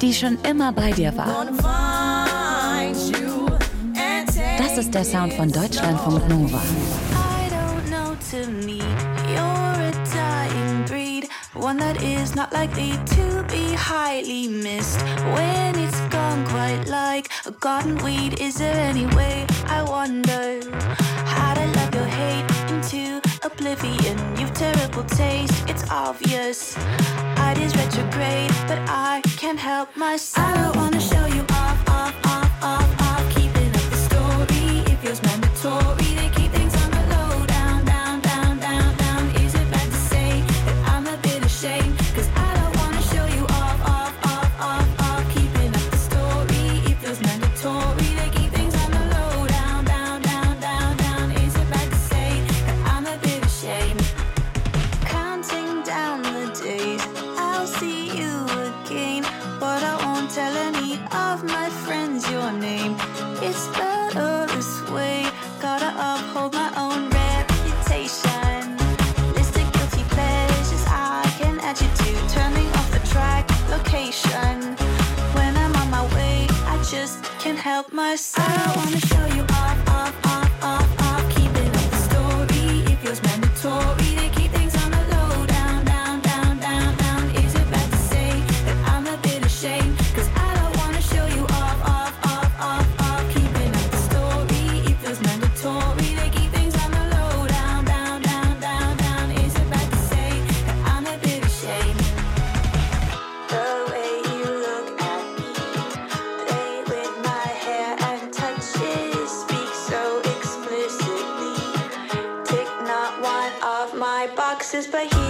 die schon immer bei dir war. Das ist der Sound von Deutschlandfunk Nova. One that is not likely to be highly missed when it's gone quite like a garden weed. Is there any way, I wonder, how to love your hate into oblivion? You've terrible taste, it's obvious. Ideas retrograde, but I can't help myself. I don't wanna show you off. Keeping up the story, it feels mandatory. They keep things on the low, down. Is it bad to say that I'm a bit ashamed? Cause I don't wanna show you off. Keeping up the story, it feels mandatory. They keep things on the low, down. Is it bad to say that I'm a bit ashamed? Counting down the days, I'll see you again, but I won't tell any of my friends your name. It's better this way, gotta uphold my own reputation. List of guilty pleasures I can add you to, turning off the track location. When I'm on my way, I just can't help myself. I don't wanna show you off. Keeping up the story, it feels mandatory. They keep things on the low, down. Is it bad to say that I'm a bit ashamed? Cause I don't wanna show you off. Keeping up the story, it feels mandatory. They keep things on the low, down. Is it bad to say that I'm a bit ashamed? The way you look at me, play with my hair and touch it, speak so explicitly. Tick not one of my boxes, but